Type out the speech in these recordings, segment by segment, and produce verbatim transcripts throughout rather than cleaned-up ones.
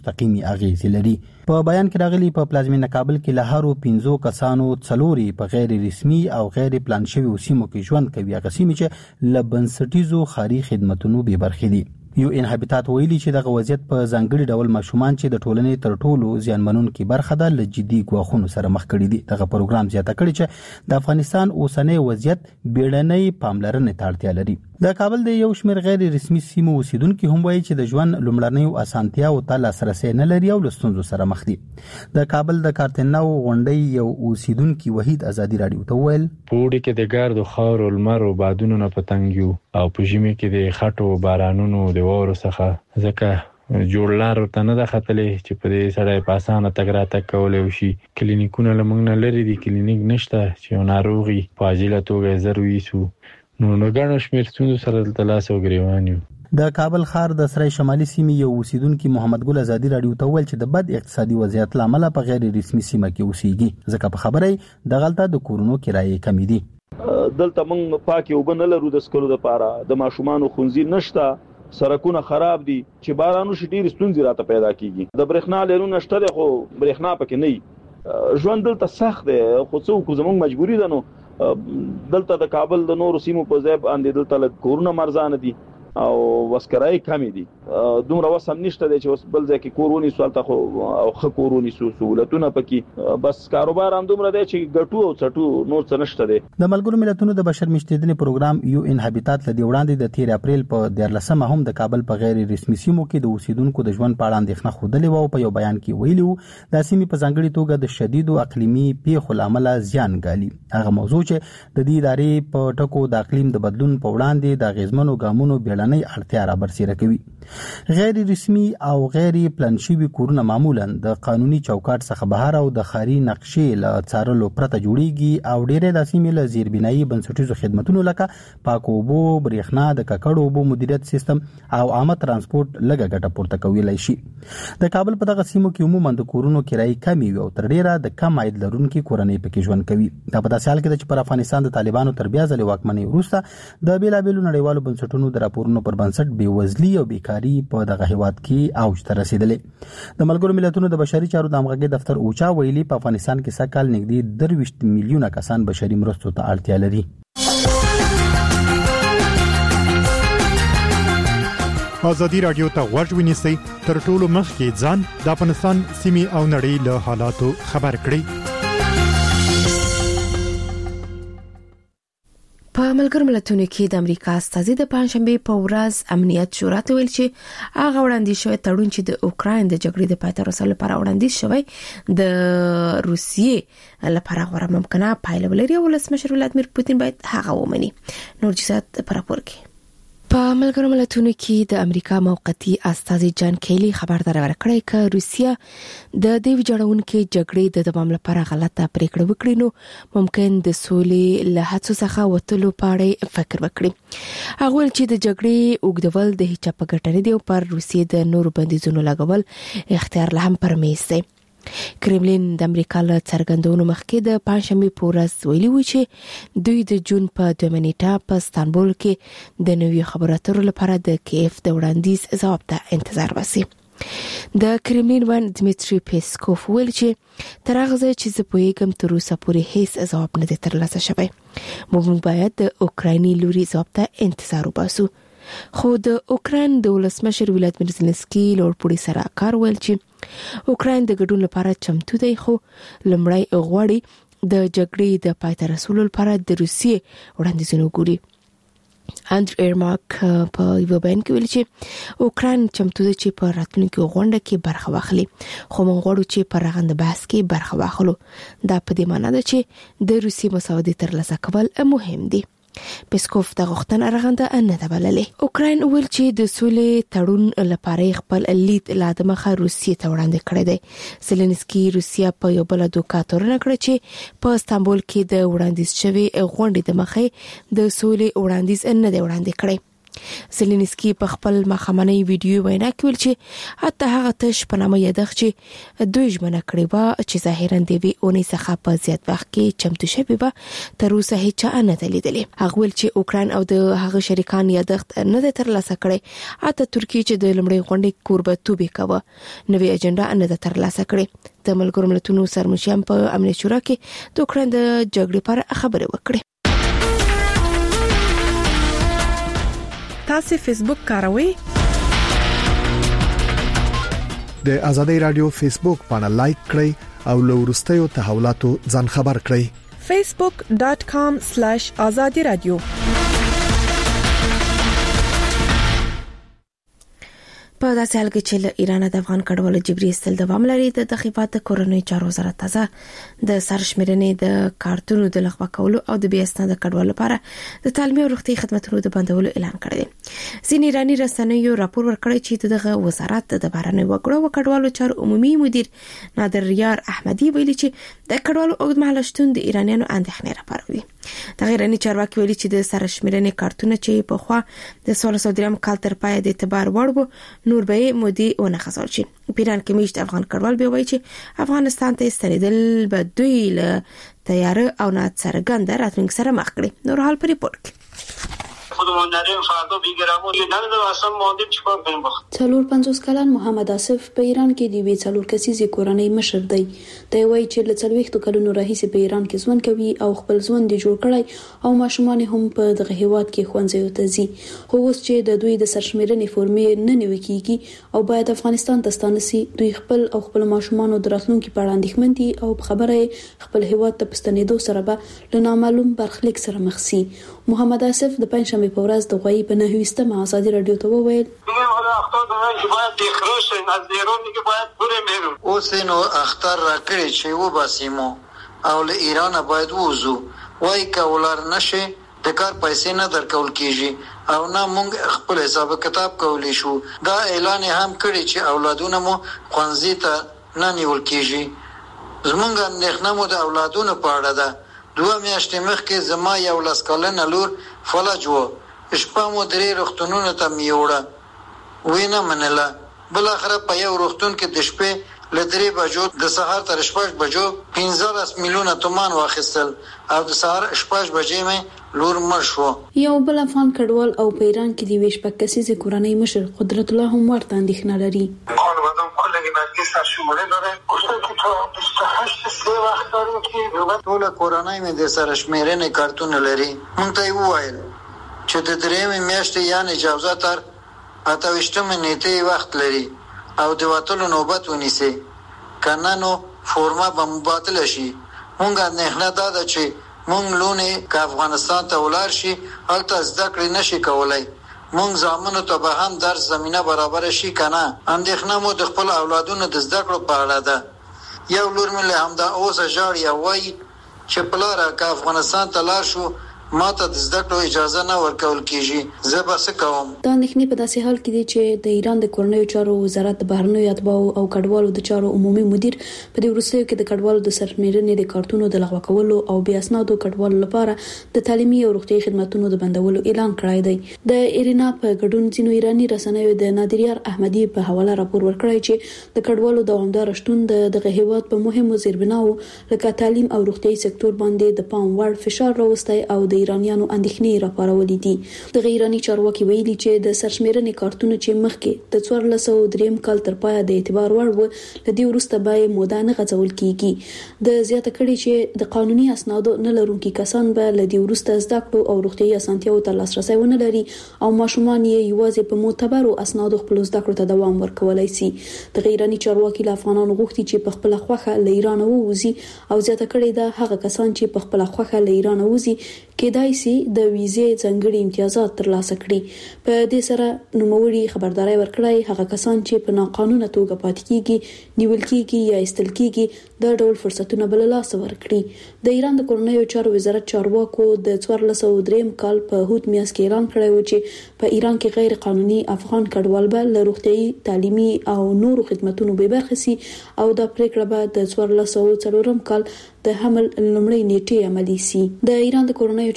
مستقیمي اغیزې لري. په بیان کې راغلي په پلازمینه کابل کې له هرو پنځو کسانو څلوري په غیر رسمي او غیر پلان شوي سیمو کې ژوند کوي، هغه سیمې چې له بنسټیزو ښاري خدمتونو بې برخې دي. یو ان هابیتات ویلي چې دغه وضعیت په ځانګړي ډول ماشومان چې د ټولنې تر ټولو زیانمنونکي برخه ده له جدي ګواښونو سره مخ کړي دي. دغه پروګرام زیاته کړي چې د افغانستان اوسنی وضعیت بیړنۍ پاملرنې ته اړتیا لري. د کابل د یو شمېر غیر رسمي سیمو اوسیدونکي هم وایي چې د ژوند لومړنیو اسانتیاو ته لاسرسی نه لري او له ستونزو سره مخ دي. د کابل د کارتناو غونډۍ یو اوسیدونکي وحید ازادي راډیو ته وویل: پوړي کې د ګرد او خاور او لمر او بادونو نه پتنګ یو او په ژمي کې د خټو بارانونو د وورو څخه ځکه جوړ لار ته نه ده ختلې چې په دې سره په اسانه تګ راتګ کولی شي. کلینیکونه له موږ نه لري دي، کلینیک نشته چې ناروغي په عاجله توګه زر ویسو. نو نو ګڼ شمېر ستونزو سره دلته لاس او ګریوان یو. د کابل ښار د سرای شمالي سیمې یو اوسیدونکي محمد ګل ازادي راډیو ته وویل چې د بد اقتصادي وضعیت له امله په غیر رسمي سیمه کې اوسېږي، ځکه په خبره یې دغلته د کورونو کرایې کمې دي. دلته موږ پاکې اوبه نه لرو د څښلو دپاره، د ماشومانو ښوونځي نشته، سړکونه خراب دي، چې باران وشي ډېرې ستونزې راته پیدا کېږي. د برېښنا لینونه شته دي خو برېښنا پکې نه وي. ژوند دلته سخت دی، خو څه وکړو، زموږ مجبوري ده. نو دلته د کابل د نورو سیمو په ځای باندې دلته لږ کورونه مرزانه دي او وسکرای کمې دي. دومره وس هم نشته دی چې بل ځای کې کور ونیسو، هلته خو او ښه کور ونیسو، سهولتونه پکې، بس کاروبار هم دومره دی چې ګټو او څټو، نور څه نشته دی. د ملګرو ملتونو د بشر مشتیدنې پروګرام یو ان هابیتات له دې وړاندې د تیر اپریل په دیارلسمه هم د کابل په غیر رسمي سیمو کې د اوسیدونکو د ژوند په اړه اندېښنه ښودلې وه او په یو بیان کې ویلي وو دا سیمې په ځانګړې توګه د شدیدو اقلیمي پیښو له امله زیان ګالي. هغه موضوع چې د دې ادارې په ټکو د اقلیم د بدلون په وړاندې د اغیزمنو ګامونو بیړنۍ اړتیا رابرسېره کوي. غیر رسمي او غیر پلان شوي کورونه معمولا د قانوني چوکاټ څخه بهر او د ښاري نقشې له څارلو پرته جوړیږي او ډېرې د سیمې له زیربنایي بنسټیزو خدمتونو لکه پاکو اوبو، برېښنا، د ککړو اوبو مدیریت سیستم او عامه ترانسپورت لږه ګټه پورته کولی شي. د کابل په دغه سیمو کې عموما د کورونو کرایې کمې وي او تر ډېره د کم عاید لرونکي کورنۍ پکې ژوند کوي. دا په داسې حال کې ده چې پر افغانستان د طالبانو تر بیا ځلې واکمنۍ وروسته د بېلابېلو نړیوالو بنسټونو د راپورونو پر بنسټ بېوزلي او بیکاري په دغه هیواد کې اوج ته رسیدلې. د ملګرو ملتونو د بشري چارو د همغږۍ دفتر اوچا ویلي په افغانستان کې سږکال نږدې درویشت میلیونه کسان بشري مرستو ته اړتیا لري. ازادي راډیو ته غوږ ونیسئ، تر ټولو مخکې ځان د افغانستان سیمې او نړۍ له حالاتو خبر کړئ. په ملګرو ملتونو کې د امریکا استازي د پنځشنبه په ورځ امنیت شورا ته ویل چې هغه وړاندیز شوی تړون چې د اوکراین د جګړې د پای ته رسولو لپاره وړاندیز شوی د روسیې لپاره غوړه ممکنه پایله ولري او ولسمشر ولادمیر پوتین باید هغه ومني. نور جزئیات په راپور کې. په ملګرو ملتونو کې د امریکا موقتی استازي جان کیلی خبرداري ورکړې چې روسیا د دې ویجاړونکو جګړې د دوام لپاره غلطه پریکړه وکړي نو ممکن د سولې له هڅو څخه وتلو په اړه فکر وکړي. هغه ول چې د جګړې اوږدول د هیڅ په ګټه نه دی او پر روسیې د نورو بندیزونو لګول اختیار له هم پرمیز دی. کرملین د امریکا له څرګندونو مخکې د پنځشنبه په ورځ ویلي و چې دوی د جون په دوه نیټه په استانبول کې د نوي خبرو اترو لپاره د کیف د وړاندیز ځواب ته انتظار وسی. د کرملین وان دمیتری پیسکوف ویل چې تر هغه ځای چې زه پوهیږم تر اوسه پورې هیڅ ځواب نه دی ترلاسه شوی. موږ باید د اوکرایني لوري ځواب ته انتظار وباسو. خو د اوکراین د ولسمشر ولادمیر زلنسکي لوړپوړي سره کار ویل چې اوکراین د ګډون لپاره چمتو دی، خو لمړی غواړي د جګړې د پای ته رسولو لپاره د روسیې وړاندیزونه وګوري. اندر ایرماک په یو بیان کې ویل چې اوکراین چمتو دی چې په راتلونکي غونډه کې برخه واخلي، خو موږ غواړو چې په رغنده بحث کې برخه واخلو. دا په دې معنی ده چې د روسي مساوات ترلاسه کول مهم دي. پیسکوف د غوښتنه رغنده نه ده بللې. اوکراین ویل چې د سولې تړون لپاره خپل لید لا د مخه روسیې ته وړاندې کړی دی. زلنسکي روسیا په یو بل دوکا تورنه کړ چې په استانبول کې د وړاندیز شوی غونډې د مخه د سولې وړاندیز نه دی وړاندې کړی. زلنسکي په خپل مخامنۍ ویډیو وینا کوي چې حتی هغه تش په نامه یادښت چې دوی ژمنه کړې و چې ظاهرا د وی اونۍ څخه په زیات وخت کې چمتو شوی به تر اوسه هیڅ نه لیدلې. هغه ویل چې اوکران او د هغه شریکان یادښت نه ترلاسه کړي، حتی ترکیه چې د لمړۍ غونډې کوربتوب کوي نوې اجنډا نه ترلاسه کړي. د ملګرو ملتونو سرمشیان په امنیت شورا کې د اوکران د جګړې پر خبرې وکړې. تاسو فیسبوک کاروئ؟ د آزادۍ رادیو فیسبوک باندې لایک کړئ او له وروستیو تحولاتو ځان خبر کړئ. facebook dot com slash azadi radio. په داسې حال کې چې له ایران د افغان کډوالو جبري استل دوام لري، د تخفیفات کورنۍ چارو وزارت تازه د سرشمېرنې د کارتونو د لغوه کولو او د بیا اسناد کډوالو لپاره د تعلیمي او روغتي خدماتو د بندولو اعلان کړی دی. ځینې ایراني رسنیو راپور ورکړی چې دغه وزارت د بهرنیو وګړو او کډوالو چارو عمومي مدیر نادر یار احمدي ویلي چې د کډوالو اوږدمهاله شتون د ایرانیانو اندېښنې راپاروي. د ایراني چارواکي ویلي چې د سرشمېرنې کارتونه چې په خوا د سولس او دریم کال تر پای د اعتبار وړ وو نور به مودي ونه خزول شي. پیران کې میشت افغان کډوال به وایي چې افغانستان ته ستنیدل به دوی له تیار او ناڅرګند راتلونکي سره مخ کړي. نور حال په ریپورت کې خودمون نداریم فردا بیگرامون نمیدونم اصلا ماندیم چیکار کنیم. څلور پنځوس کلن محمد آصف په ایران کې د وی څلور کسیزې کورنۍ مشر دی. دی وایي چې له څلوېښتو کلونو راهیسې په ایران کې ژوند کوي او خپل ژوند یې جوړ کړی او ماشومان هم په دغه هیواد کې ښوونځیو ته ځي. خو اوس چې د دوی د سرشمېرنې فورمې نه نیول کیږي او باید افغانستان ته ستانه سي، دوی خپل او خپل ماشومان د راتلونکي په اړه اندېښمن دي او په خبره خپل هیواد ته پستنېدو سره به له نامعلوم برخلیک سره مخ سي. محمد آصف د پنځشنبه په ورځ د غوي په نهويستمه آزادي رادیو ته وویل اوس نو اختر راکړي چې و باسیمو او له ایران باید ووزو وای کولار نشي د کار پیسې نه درکول کیږي او نه مونږ خپل حساب کتاب کولی شو. دا اعلان هم کړی چې اولادونه مو خوانزي ته نه نیول کیږي. زمونږ اندېښنه مو د اولادونو په اړه ده. دوه میاشتې مخکې زما یو لس کلنه لور فلج و، شپه مو درې روغتونونو ته میوړه وینه منله. بل اخره په یو روغتون کې د شپې له درې بجو د سهار تر شپږ بجو پنځلس میلیونه تومان واخیستل او د سهار شپږ بجې مې لور مړ شو. یو بل افغان کډوال او په ایران کې د ویش په کسیزې کورنۍ مشر قدرت الله هم ورته اندېښنه لري. ټول کورنۍ مې د سرشمېرنې کارتونه لري. مونږ ته وویل چې د درېمې میاشتې یعنې جوزه تر اته ویشتمې نیټې وخت لري او د وتلو نوبت ونیسي، کنه نو فورمه به مبادله شي. مونږ اندېښنه دا ده چې مونږ لونې که افغانستان ته ولاړ شي هلته زده کړې نشي کولی. مونږ زامنو ته به هم درس زمینه برابر شي کنه. اندېښنه مو د خپل اولادونو د زده کړو په اړه ده. یو لور مې له همدا اوسه ژاړي او وایي چې پلاره که افغانستان ته لاړ شو ما ته د زده کړو اجازه نه ورکول کیږي، زه به څه کوم. دا اندېښنې په داسې حال کې دي چې د ایران د کورنیو چارو وزارت د بهرنیو اتباعو او کډوالو د چارو عمومي مدیر په دې وروستیو کې د کډوالو د سرشمېرنې د کارتونو د لغوه کولو او بیا اسنادو کډوالو لپاره د تعلیمي او روغتي خدماتو د بندولو اعلان کړی دی. د ایرینا په ګډون ځینو ایراني رسنیو د نادریار احمدي په حواله راپور ورکړی چې د کډوالو دوامدار شتون د دغه هیواد په مهمو زیربناو لکه تعلیم او روغتي سکتور باندې د پام وړ فشار راوستی او د ایرانیانو اندېښنې راپارولې دي. د ایراني چارواکي ویلي چې د سرشمېرنې کارتونه چې مخکې د څوارلس سوه دریم کال تر پایه د اعتبار وړ و، له دې وروسته به موده نه غځول کیږي. د زیاته کړي چې د قانوني اسنادو نه لرونکي کسان به له دې وروسته زده کړو او روغتي اسانتیاو ته لاسرسي ونه لري او ماشومان یې یوازې په معتبرو اسنادو خپل زده کړو ته دوام ورکولای شي. د ایراني چارواکي له افغانانو غوښتي چې په خپل خوخه له ایران ووزي او زیاته کړي دا هغه کسان چې په خپل خوخه له ایران ووزي کېدای شي د ویزې ځانګړي امتیازات ترلاسه کړي. په دې سره نوموړي خبرداري ورکړای هغه کسان چې په ناقانونه توګه پاتې کیږي، نیول کیږي یا استل کیږي د ډول فرصتونه بل لاس ورکړي. د ایران د کورنیو چارو وزارت چارواکو د څوارلس سوه دریم کال په هوت میاشت کې اعلان کړی و چې په ایران کې غیر قانوني افغان کډوال به له روغتي، تعلیمي او نورو خدماتونو به برخه سي او دا پریکړه به د څوارلس سوه څلورم کال د حمل لومړۍ نیټې عملي سي. د ایران د کورنیو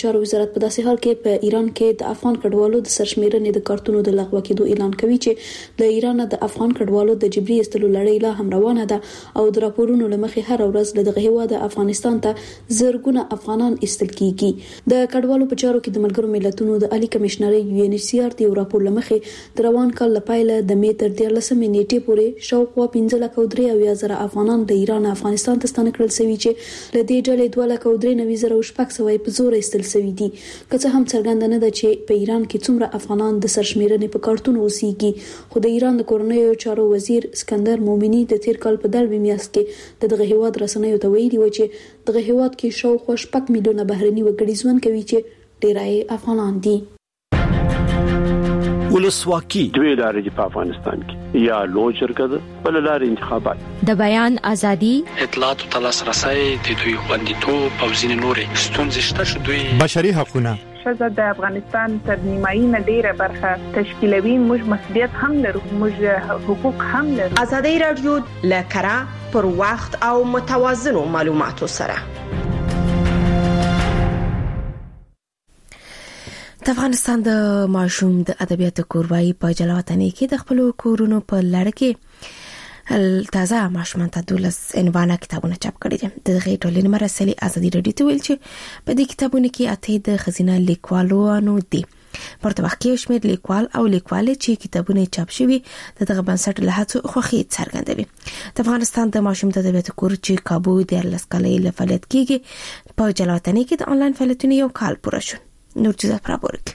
چارو وزارت په داسې حال کې په ایران کې د افغان کډوالو د سرشمیرنې د کارتونو د لغوه کېدو اعلان کوي چې د ایران د افغان کډوالو د جبري استلو لړۍ لا هم روانه ده او د راپورونو لمخې هر ورځ له دغه هیواد افغانستان ته زرګونه افغانان استل کیږي. د کډوالو په چارو کې د ملګرو ملتونو د عالی کمشنري یو ان ایچ سی آر د راپور لمخې د روان کال لپاره د می تر دیارلسمې نیټې پورې شاوخوا پنځه لک او درې اویا زره افغانان د ایران افغانستان ته ستانه کړل شوي چې له دې ډلې دوه لک او درې نوي زره او شپږ سوه په زور ایستل شوي دي. که څه هم څرګنده نه ده چې په ایران کې څومره افغانان د سرشمیرنې په کارتونو اوسېږي، خو د ایران د کورنیو چارو وزیر اسکندر مومنی د تیر کال په دلوي میاشت کې د دغه هیواد رسنیو ته ویلي و چې دغه هیواد کې شاوخوا شپږ میلیونه بهرني وګړي ژوند کوي چې ډیری افغانان دي. ولسواکي دوی لارې په افغانستان کې یا لوی جرګه ده بل لارې انتخابات د بیان ازادي اطلاعات او تلاسرسي د دوی خوندیتوب او ځینې نورې ستونزې شته چې دوی بشري حقوقونه شزه د افغانستان تر نیمایي نه ډیره برخه تشکیلوي. موږ مسؤلیت هم لرو، موږ حقوق هم لرو. ازادي رادیو لکرا پر وخت او متوازنو معلوماتو سره د افغانستان د ماشوم د ادبیاتو کوربای په جلاوطنۍ کې د خپل کورونو په لړ کې تازه ماشومان ته دولس عنوانه کتابونه چاپ کړي دي. د دغه ټولنې مرسلي ازادي رادیو ته ویل چې په دې کتابونو کې اته د خزینه لیکوالانو دي. پرته وخت کې شمېر لیکوال او لیکوالې چې کتابونه چاپ شوي د دغه بنسټ له هڅو خوښي څرګندوي. د افغانستان د ماشوم د ادبیاتو کور چې کابو د لسکلې لفعالیت کیږي په جلاوطنۍ کې د انلاین فعالیتونو یو کال پوره شو. نور چیزه پرابورک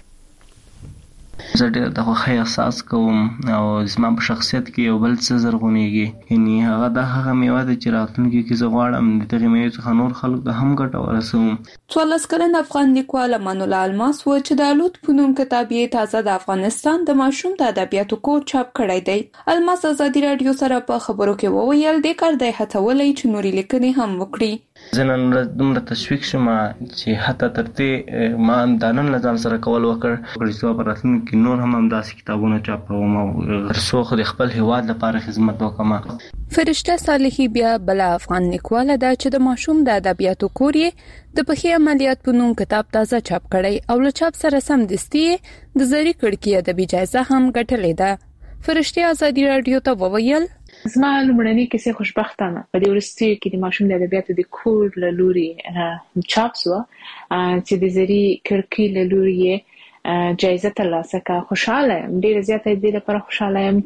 زه ډېر د خوښۍ احساس کوم او زما په شخصیت کې یو بل څه زرغونېږي، یعنی هغه د هغه میوه ده چې راتلونکي کې زه غواړم د دغې میوې څخه نور خلک ته هم ګټه ورسوم. څوارلس کلن افغان لیکوال امان الله الماس و چې د الوت په نوم کتاب یې تازه د افغانستان د ماشوم د ادبیاتو کور چاپ کړی دی. الماس ازادي رادیو سره په خبرو کې وویل د کار د هڅولې چې نوري لیکنې هم وکړي. زه نن ورځ دومره تشویق شوم چې حتی تر دې ما دا نن له ځان سره کول وکړ چې په راتلونکي کې نور هم همداسې کتابونه چاپوم او تر څو خو د خپل هیواد لپاره خدمت وکړم. فرشته صالحي بیا بل افغان لیکواله ده چې د ماشوم د ادبیاتو کور یې د پخې عملیات په نوم کتاب تازه چاپ کړی او له چاپ سره سمدستي د زری کړکۍ ادبي جایزه هم ګټلې ده. فرشته ازادي رادیو ته وویل زما لومړنۍ کیسه خوشبختانه په دې ورستیو کې د ماشوم د ادبیاتو د کور له لوري چاپ شو چې د زری کړکۍ له لوري جایزه ترلاسه کړه. خوشاله یم، ډېر زیاته دې لپاره خوشاله یم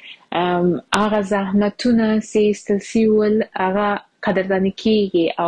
چې هغه زحمتونه چې ایستل شوي هغه قدرداني کیږي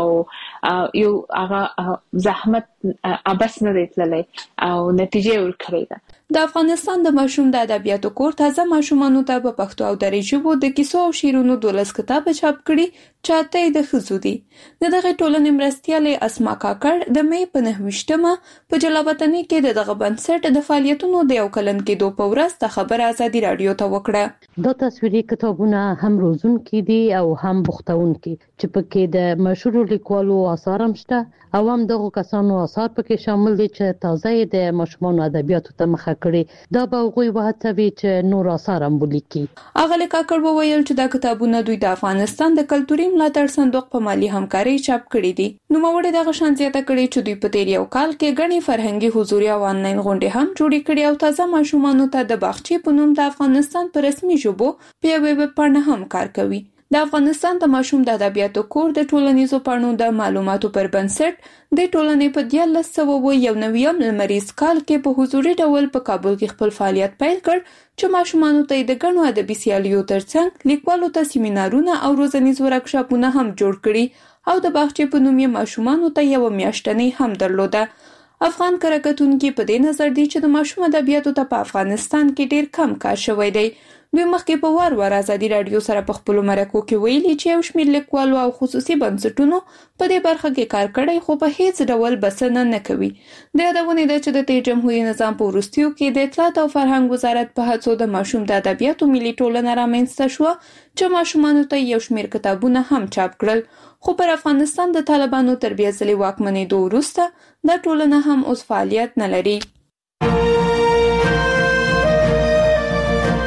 او یو هغه زحمت ابس نه دی تللی او نتیجه ورکړې ده. د افغانستان د ماشوم د ادبیاتو کور تازه ماشومانو ته په پښتو او دري ژبو د کیسو او شعرونو دولس کتاب چاپ کړي چاته د خزو دي. د دغه ټولنې مرستياله اسما کاکړ د مې په نهویشتمه په جلاوطنۍ کې د دغه بنسټ د فعالیتونو د یو کلن کې دوه پورس د خبر ازادي رادیو ته وکړه. دا تصویري کتابونه هم روزونکي دي او هم بوختونکي چې پکې د مشهور لیکوالو آثار هم شته او هم دغه کسانو آثار پکې شامل دي چې تازه د ماشومان ادبیاتو ته مخه کړي. دا به غوي وهڅوي چې نور آثار هم ولیکي. اغلی کاکړ وویل چې دا کتابونه دوی د افغانستان د کلتوري ملاتړ صندوق په مالی همکاري چاپ کړي دي. نو موږ دغه شان زیاته کړي چې دوی په تیر یو کال کې غني فرهنګي حضوري او انلاین غونډې هم جوړې کړي او تازه ماشومانو ته د باغچې په نوم د افغانستان په رسمي ژبو په ویب پاڼه هم کار کوي. د افغانستان د ماشوم د ادبیاتو کور د ټولنیزو پاڼو د معلوماتو پر بنسټ د ټولنې په دیارلس سوه یو نویم لمریز کال کې په حضوري ډول په کابل کې خپل فعالیت پیل کړ چې ماشومانو ته د غنو ادبي سیالیو ترڅنګ لیکوالو ته سیمینارونه او روزنیز ورکشاپونه هم جوړ کړي او د باغچې په نوم یې ماشومانو ته یو میاشتنۍ هم درلوده. افغان کرکټونکي په دې نظر دي چې د ماشوم ادبیاتو ته په افغانستان کې ډیر کم کار شوی دی. دوی مخکې په وار وار ازادي رادیو سره په خپل مرکو کې ویلي چې یو شمېر لیکوالو او خصوصي بنسټونو په دې برخه کې کار کړی خو په هیڅ ډول بسنه نه کوي. د یادونه ده چې د تیر جمهوریت نظام په وروستیو کې د اطلاعات او فرهنګ وزارت په هڅو د ماشوم د ادبیاتو ملي ټولنه رامنځته شوه چې ماشومانو ته یو شمېر کتابونه هم چاپ کړل. خو پر افغانستان د طالبانو تر بیا ځلې واکمنېدو وروسته دا ټولنه هم اوس فعالیت نه لري.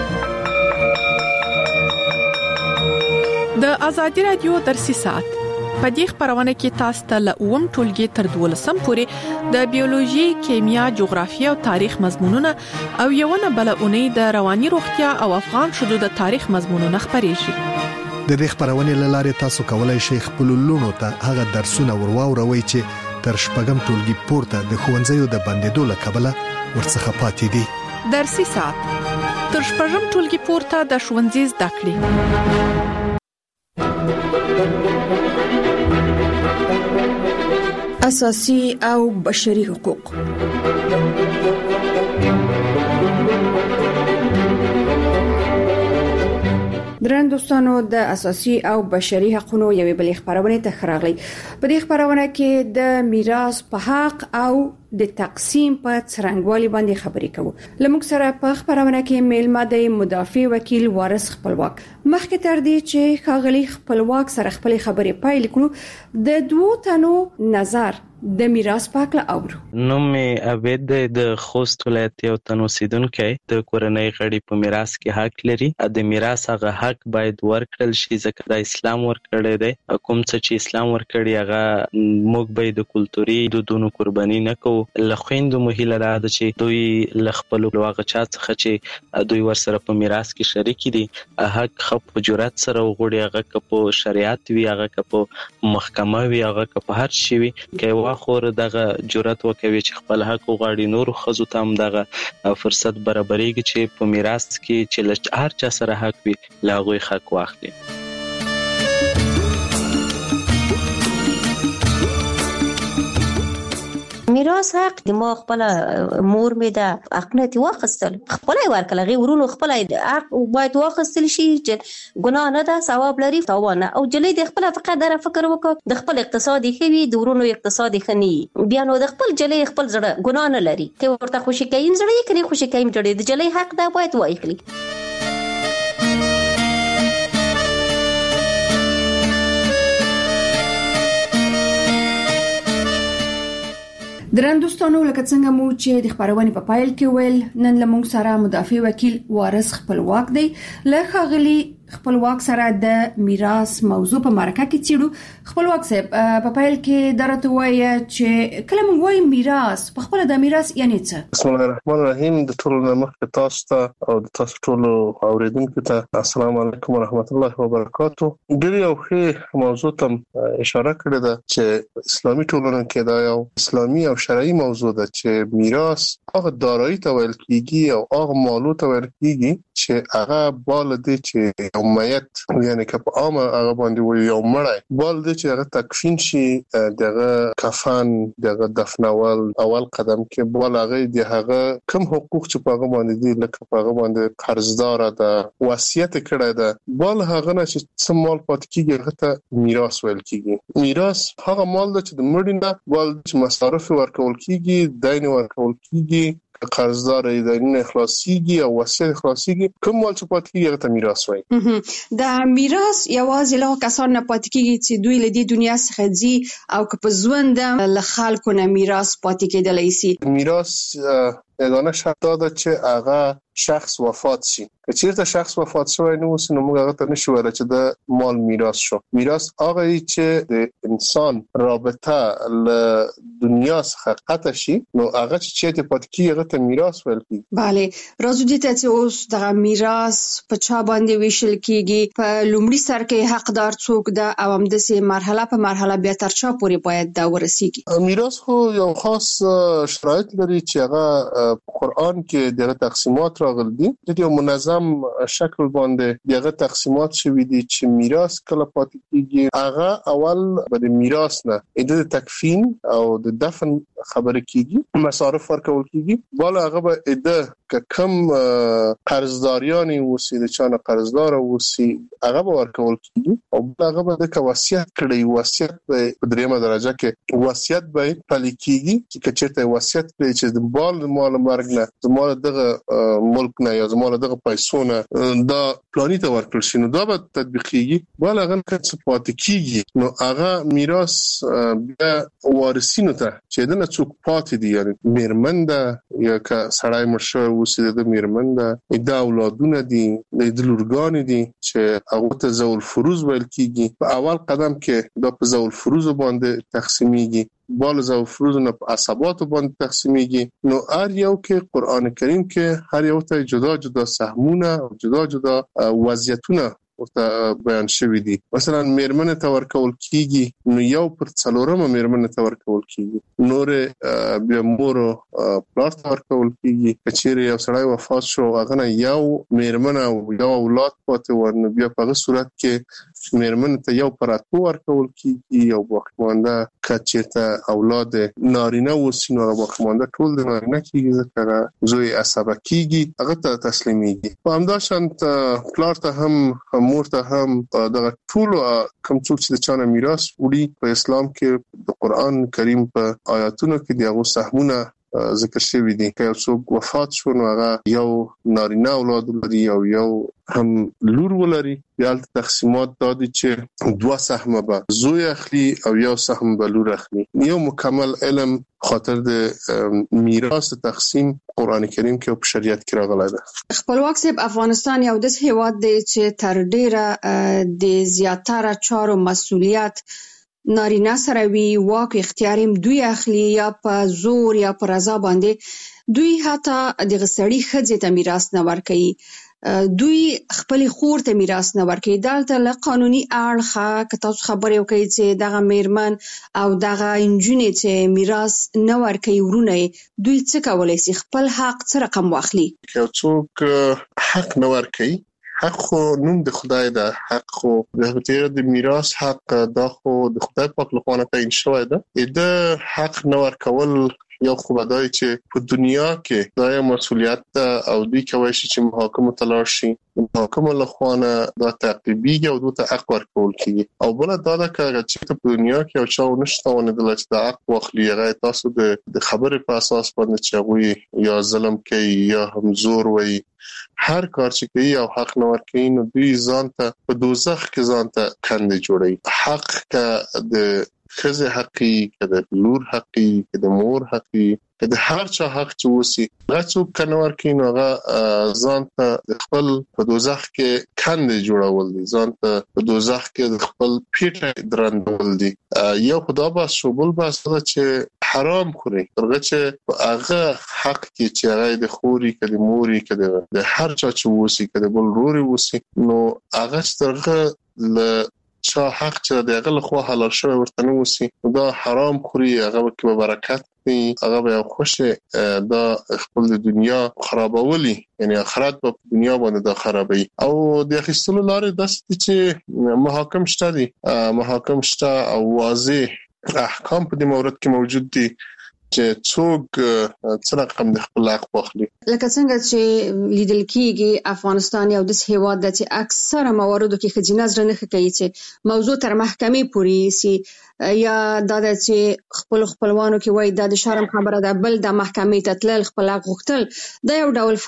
د ازادي رادیو درسي سات په دې خبرونه کې تاسو ته له اوم ټولګي تر دولسم پورې د بیولوژي، کیمیا، جغرافیه او تاریخ مضمونونه او یوونه بل اونۍ د رواني روغتیا او افغان شذو د تاریخ مضمونونه خبرېږي. د دې خبرونه لاره تاسو کولای شئ خپل لونو ته هغه درسونه ورواوروي چې تر شپږم ټولګي پورته د ښوونځیو د بندیدو له کبله ورڅخه پاتې دي. درسي ساعت تر شپږم ټولګي پورته د ښوونځي زده کړې. اساسي او بشري حقوق. درن دوستانو د اساسي او بشري حقوقو یوې بلې خبرونه ته خراغلي. په دې خبرونه کې د میراث په حق او د تقسیم په څرنګوالي باندې خبرې کوو. لمک سره په خبرونه کې میلمه د مدافع وکیل وارث خپلواک مخکې تر دې چې خاغلی خپلواک سره خپل خبرې پایل کړو د دوه تنو نظر د میراث پاکله اورو. نو مې عبید د خوست ولایت یو تن اوسیدونکی د کورنۍ غړي په میراث کې حق لري. د میراث هغه حق باید ورکړل شي ځکه د اسلام ورکړی دی. کوم څه چې اسلام ورکړي هغه موږ به د کلتوري دودونو قرباني نه کوو. له خویندو مو هیله ده چې دوی له خپلو هغه چا څخه چې دوی ورسره په میراث کې شریک دي حق خو په جرأت سره وغوړي، هغه که په شریعت وي، هغه که په محکمه وي، هغه که په هر شي وي، که خور دغه جرأت وکوي چې خپل حق وغواړي. نور خزو ته هم دغه فرصت برابرېږي چې په میراث کې چې هر چا سره حق وي له هغوی حق واخلي. میراث حق د ما خپل مور می ده حقنه واخستل خپل ورکل غي ورونو خپل حق باید واخستل شي چې ګناه نه ده، ثواب لري تاوانه. او جلې د خپل فقط در فکر وکړه د خپل اقتصادي خوي د ورونو اقتصادي خني بیا نو د خپل جلې خپل زړه ګناه نه لري ته ورته خوشي کین زړه کړي خوشي کین جوړې د جلې حق ده باید وایخلي. درن دوستانو لکه څنګه مو چې د خبرونه په پایل کې ویل نن لمونږ سره مدافع وکیل وارث خپلواک دی. له خاغلی خپلواک سره د میراث موضوع په مرکه کې چیرو. خپلواک صاحب په پایل کې درته وایي چې کله موږ وایو میراث په خپل د میراث یعنی څه؟ بسم الله الرحمن الرحیم. د ټولو مخکې تاسو ته او د تاسو ټولو اوریدونکو ته السلام علیکم ورحمت الله وبرکاتو. ډیر یو ښه موضوع ته اشاره کړې ده چې اسلامي ټولنه کې دا یو اسلامي او شرعي موضوع ده چې میراث هغه دارایی ته ویل کیږي او هغه مالو ته ویل کیږي چې هغه بال دي چې یو میت یعنی که په عامه هغه باندې وي یو مړی بال دي چې هغه تکفین شي، دغه کفن، دغه دفنول اول قدم کې بال هغه دی هغه کوم حقوق چې په هغه باندې دي لکه په هغه باندې قرضدار ده وصیت کړی ده بال هغه نه چې څه مال پات کیږي هغه ته میراث ویل کیږي. میراث هغه مال ده چې د مړي نه بال چې مصارف ورکول کیږي، دین ورکول کیږي، قرضدار دین اخلاصيږي او وصیت اخلاصيږي، کوم مال چې پات کیږي هغه ته میراث وایي. د میراث یوازې له کسانو نه پات کیږي چې دوی له دې دنیا څخه ځي او که په ژوند له خلکو نه میراث پات کېدلی شي. میراث یگانه شرط ده چې هغه شخص وفات شي. که چیرته شخص وفات شوی نه وي نو موږ هغه ته نشو ویل چې د مال میراث شو. میراث هغه چې د انسان رابطه له دنیا څخه قطع شي نو هغه چې ته پات کیږي هغه ته میراث ویل کیږي. bale راځو دې ته چې اوس د میراث په چا باندې ویشل کیږي، په لومړي سر کې حقدار څوک ده او هم د سه مرحله په مرحله بیا تر چا پورې باید دا ورسیږي. میراث خو یو خاص شرایط لري چې هغه قرآن کې دغه تقسیمات راغلي دي. د یو منظم شکل باندې دغه تقسیمات شوي دي چې میراث کله پاتې کیږي هغه اول د میراث نه د تکفین او د دفن خبره کیږي، مصارف ورکول کیږي، بالا هغه به د کم قرضداریانی وسی د چانه قرضدار وسی هغه به ورکول کیږي او هغه به د وصیت کړي. وصیت په دریمه درجه کې وصیت به پلي کیږي چې چېرته وصیت کړي چې د بال مال مرګ نه د مال دغه ملک نه یا زموږ دغه پیسو نه دا پلاني ته ورکړل شي نو دا به تطبیقيږي بل هغه څه پاتې کیږي نو هغه میراث بیا وارثینو ته چې دنه څوک پاتې دي یعنی میرمنده یا که سړی مرشه وسیده د میرمنده د اولادونه دي د لورګان دي چې هغه ته ذوال فروز ویل کیږي په اول قدم کې دا په ذوال فروز باندې تقسیمیږي بال ذوال فروز نه په عصبات باندې تقسیمیږي نو هر یو کې قران کریم کې هر یو ته جدا جدا سهمونه او جدا جدا وضعیتونه ورته بیان شوی دي مثلا میرمنه ته ورکول کیږي نو یو پر څلورمه میرمنه ته ورکول کیږي نور بیا مور پلار ته ورکول کیږي چې یو سړی وفات شو هغه نه یو میرمنه او یو اولاد پاتې ورنه بیا په هغه صورت کې میرمنه ته یو پر اتو ورکول کیږي یو باقیمانده کچته اولاد نارینه وسینو باقیمانده ټول د نارینه کیږي ځکه زوی عصبه کیږي هغه ته تسلیمیږي په همدا شانت پلار ته هم مور ته هم دغه ټول کوم څوک چې د چانه میراث وړي په اسلام کې د قران کریم په آیاتونو کې د هغه سهمونه ذکر شوی دي که څوک وفات شو نو هغه یو نارینه اولاد لري او یو هم لور ولري بیا تقسیمات دادي چې دوه سهم به زوی اخلي او یو سهم به لور اخلي یو مکمل علم خاطر د میراث تقسیم قران کریم کې او په شریعت کې راغلی ده خپلواک صاحب افغانستان یو داسې هیواد دی چې تر ډیره د زیاتره چارو مسولیت نارینه سره وی واک اختیار هم دوی اخلي یا په زور یا په رضا باندې دوی حتی د غسړی خځې ته میراث نه ورکوي دوی خپل خور ته میراث نه ورکوي دلته له قانوني اړخه که تاسو خبرې وکړئ چې دغه میرمن او دغه انجونې چې میراث نه ورکوي ورونه دوی څه کولای شي خپل حق څه رقم واخلي که څوک حق نه ورکوي حق خو نوم د خدای ده حق خو د هغه د میراث حق دا خو د خدای پاک له خوا تعین شوی ده د حق نه ورکول یو خو بدای چې په دنیا کې دا مسولیت ده او دوی کوي چې محاکمه تلاش شي محاکمه له خوا دا تعقیبیږي او دوی ته حق ورکول کیږي او بل دا ده چې په دنیا کې او چا نشته ونه د لچ د حق واخلي هغه تاسو د خبرې په اساس باندې چې یا ظلم کوي یا هم زور وایي هر کار چې کوي او حق نه ورکوي نو دوی ځان ته په دوزخ کې ځان ته کندې جوړي حق که د ښځې حقي که د لور حقي که د مور حقي که د هر چا حق چې وسی هغه څوک که نه ورکوي نو هغه ځان ته د خپل په دوزخ کې کندې جوړول دي ځان ته په دوزخ کې د خپل پیټه درندول دي یو خدا بس شو بل بس دا چې حرام خوري هغه چې هغه حق کې چې هغه د خوري که د موري که د هر چا چې وسی که د بل روري وسی نو هغه سترغه ل چا حق چې د هغه له خوا حلال شوی ورته نه وسی دا حرام خوري هغه کې برکت نه هغه به خوشه دا خپل د دنیا خرابولي یعنی آخرت په دنیا باندې دا خرابوي او د اخیستلو لارې داسې چې محاکم شته دي محاکم شته او واضح احکام په دې مورد کې موجود دي چې څوک څنګه رقم د خپل حق واخلي لکه څنګه چې لیدل کیږي افغانستان یو د هیواد د چې اکثره مواردو کې خځینه زړه نه کوي چې موضوع تر محکمې پورې سي یا دا چې خپل خپلوانو کې وای د شرم خبره ده بل د محکمې ته تلل خپل حق غوښتل دا یو ډول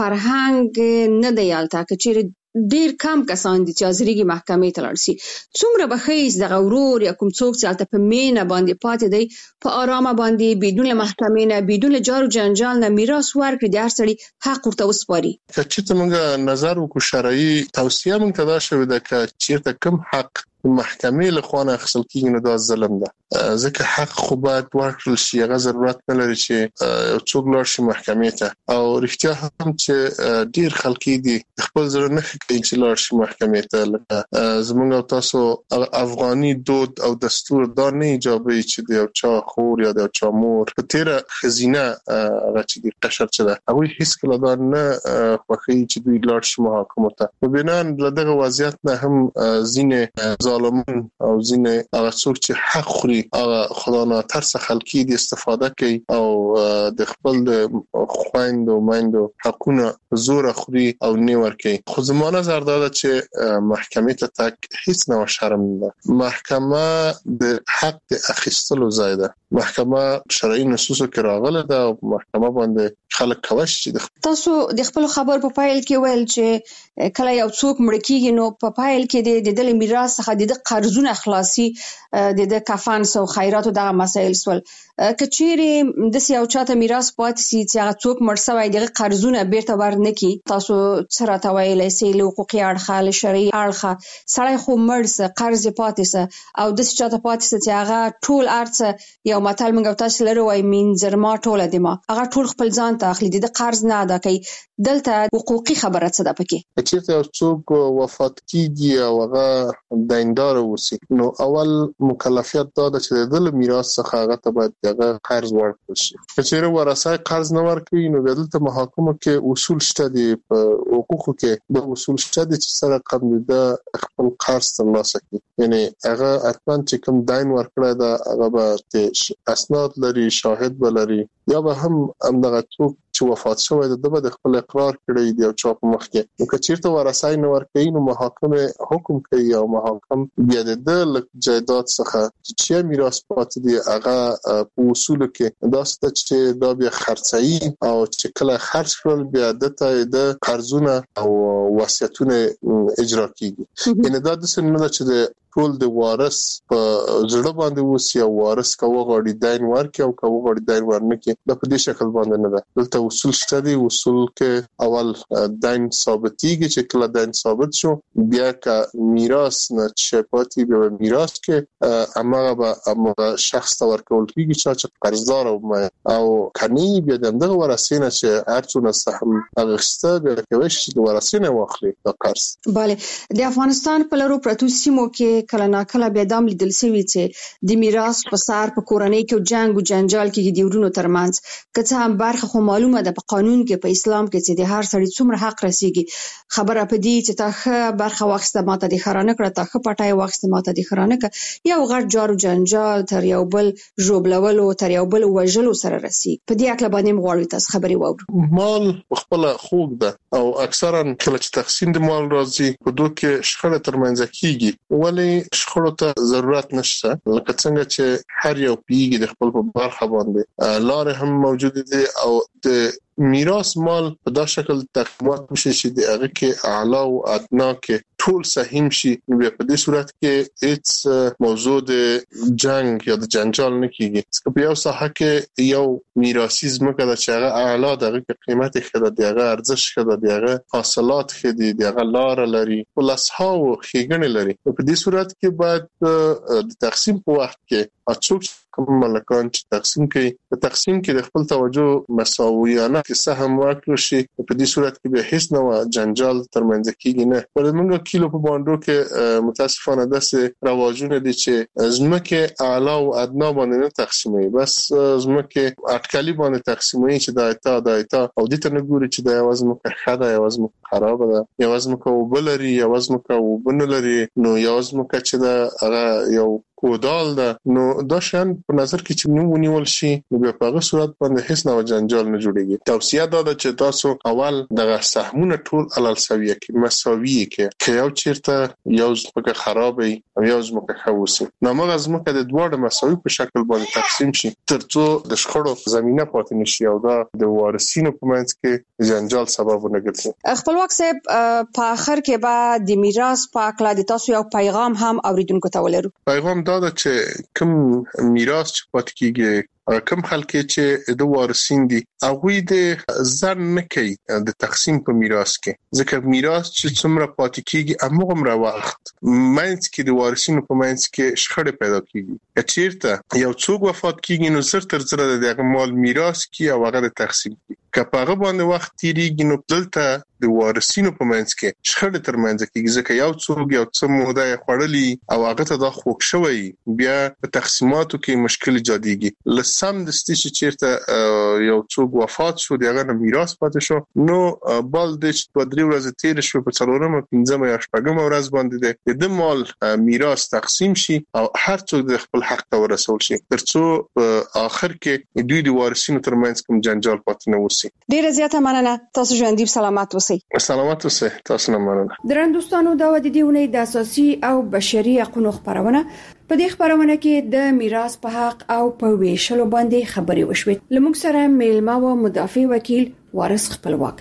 فرهنګ نه دی یالته چې ډیر کم کسان دي چې ازریږي محکمې ته لاړ شي څومره بخیز د غورور یا کوم څوک چې البته په مینه باندې پاتې دی په آرامه باندې بدون محکمې نه بدون جار جنجال نه میراث ورکړي د هر سړي حق ورته وسپاري چې موږ نظر وکړو شرعي توصیه موږ ته دا شوې ده چې چیرته کوم حق محکمې له خوا نه اخیستل کیږي نو دا ظلم ده ځکه حق خو باید ورکړل شي هغه ضرورت نه لري چې څوک لاړ شي محکمې ته او رښتیا هم چې ډیر خلک دي خپل ځل نه کوي چې لاړ شي محکمې ته لکه زموږ تاسو افغاني دود او دستور دا نه ایجابوي چې د یو چا خور یا د یو چا مور په تیره خزینه هغه چې د قشر چره هغه هیڅ کله دا نه خوښي چې دوی لاړ شي محاکمه ته په بنا له دغه وضعیت نه هم ځینې ظالمون او ځینې هغه څوک چې حق خوري هغه خدا ناتر څخه خلکي د استفاده کوي او د خپل خويند او مایند حقونه زور خوري او نیور کوي. خو زموږ نظر دا ده چې محکمې ته تک هیڅ نه شرم نه. محکمه د حق د اخیستلو ځای ده. محکمه شرعي نصوصو کې راغله ده او محکمه باندې خلک کوي چې تاسو د خپل خبر په پایل کې ویل چې کله یو څوک مړ کیږي نو په پایل کې د دل میراث څخه د قرضونه خلاصي د کفن سو خیرات او د مسایل سول کچېری د سیاو چاته میراث پاتې سي چې هغه څوک مړ شوی د قرضونه بیرته ورنکي. تاسو سره تا ویلې سي له حقوقي اړخه له شرعي اړخه سړی خو مړ سه قرض پاتې سه او د چاته پاتې سه چې هغه ټول ارڅ یو متل موږ تاسو لرو وای مين زرما ټوله دما هغه ټول خپل ځان ته اخلي د قرض نه ادا کوي. دلته حقوقي خبره څه ده پکې چې یو څوک وفات کیږي او هغه دیندار وسی نو اول مکلفیت دا ده چې د میراث څخه هغه ته باید هغه قرض ورکړي شي. چې ورثه قرض نه ورکړي نو دلته محاکمه کې اصول شته دي په حقوقو کې د اصول شته دي چې سره قبل د خپل قرض ترلاسه کړي. یعنی هغه اتمن چې کوم دین ورکړی دا هغه به اسناد لري شاهد بلري یا به هم همدغه څوک چې وفات شوی د د خپل اقرار کړی دی او چا په مخ کې نو کچیرته ورثه نه ورکړي نو محاکمه حکم کوي او محاکم بیا د جایداد څخه چې میراث پاتې دی هغه په اصول کې دا ست چې دا بیا خرڅي او چې کله خرڅ کړل بیا د د قرضونه او وصیتونه اجرا کیږي. یعنی دا د سن نه چې د ټول د وارث په زړه باندې وسی او وارث کوو غړي دین ورکي او کوو غړي دین ورنکي د په دې شکل باندې نه ده. دلته اصول شته دي. اصول کې اول دین ثابتيږي چې کله دین ثابت شو بیا کا میراث نه چپاتي به میراث کې امغه به امغه شخص تور کول کیږي چې قرضدار او او کني بیا دغه ورثینه چې هرڅونه سهم اغشته به کوي چې ورثینه واخلي د قرض. bale د افغانستان په لرو پروتو سیمو کې کله نا کله بیا دام لیدل شوی چې د میراث په سار په کورنۍ کې جنگ او جنجال کې د ورونو ترمنځ کڅه هم برخه خو معلومه ده په قانون کې په اسلام کې چې د هر سړي څومره حق رسیږي. خبره په دې چې تاخه برخه واخسته ماته د خرانه کړه تاخه پټای واخسته ماته د خرانه کړه یو غټ جارو جنجال تر یو بل جوړبلول او تر یو بل وژلو سره رسیږي. په دې اکل باندې مغواړو تاسو خبري واورو. مال خپل خوګ ده او اکثرا کله چې تقسیم د مال راځي په دوه کې شخړه ترمنځ کیږي ولی شخړو ته ضرورت نشته. لکه څنګه چې هر یو پیګي د خپل په برخه باندې لار هم موجود دي او د میراث مال په دا شکل تقسیمات وشي چې د هغه کې اعلی او ادنا کې ټول سهم شي نو په دې صورت کې هیڅ موضوع د جنگ یا د جنجال نه کیږي. په یو ساحه کې یو میراثي زمکه د چاغه اعلی دغه قیمت خدای دغه ارزش خدای دغه حاصلات خدای دغه لار لري ولسها او خېګنه لري. په دې صورت کې باید د تقسیم په وخت کې اڅوک کوم ملکان چې تقسیم کوي په تقسیم کې د خپل توجه مساویانه کې سهم ورکړي شي. په دې صورت کې به هیڅ نوع جنجال ترمنځ کېږي نه. ولې کیلو په باندې کې متاسفانه داسې رواجونه دي چې زمکه اعلی او ادنا باندې نه تقسیموي بس زمکه اټکلی باندې تقسیموي چې د ایتا د ایتا او د ته نه ګوري چې د یوازې مکه خدا یوازې مکه خراب ده یوازې مکه وبلري یوازې مکه وبنلري نو یوازې مکه چې دا هغه یو کودال ده نو دا شان په نظر کې چې نو ونیول شي نو په هغه صورت باندې هیڅ نو جنجال نه جوړيږي. توصیه دا ده چې تاسو اول دغه سهمونه ټول علل سویه کې مساویه کې که یو چیرته یو ځمکه خرابې او یو ځمکه خوسي نو موږ ځمکه د دوه مساوي په شکل باندې تقسیم شي ترڅو د شخړو زمينه پاتې نشي او دا د وارثینو په منځ کې جنجال سبب نه ګرځي. خپلواک صاحب په اخر کې به د میراث په اړه د تاسو یو پیغام هم اوریدونکو ته ولرو. پیغام دا ده چې کوم میراث چې پاتې کیږي کوم خلک چې د وارثین دي هغه د ځان نه کوي د تقسیم په میراث کې ځکه میراث چې څومره پاتې کیږي هغه مره وخت مینځ کې د وارثینو په مینځ کې شخړه پیدا کیږي. چیرته یو څوک وفات کیږي نو زر تر زر د هغه مال میراث کی او هغه تقسیم کی که په هغه باندې وخت تیریږي نو دلته د وارثینو په منځ کې شخړه ترمنځ کیږي ځکه یو څوک یو څه موده خړلې او هغه ته د خوښ شوی بیا په تقسیماتو کې مشکل جديږي. لس سم د ستې چیرته یو څوک وفات شو دغه نه میراث پاتې شو نو بل د دوه درې ورځې تیر شو په څلورمه پنځمه یا شپږمه ورځ باندې د مال میراث تقسیم شي او هر څوک د خپل حق ته ورسول شي ترڅو په اخر کې دوی د وارثینو ترمنځ کوم جنجال پاتې نه وسی. ډیره زیاته مننه. تاسو ژوندۍ سلامات اوسئ. سلامات اوسئ. تاسو نه مننه. درنو دوستانو دا د دې ونې د اساسي او بشري حقوقو خبرونه په دې خبرونه کې د میراث په حق او په ویشلو باندې خبرې وشوې. لمونږ سره میلمه او مدافع وکیل وارث خپلواک.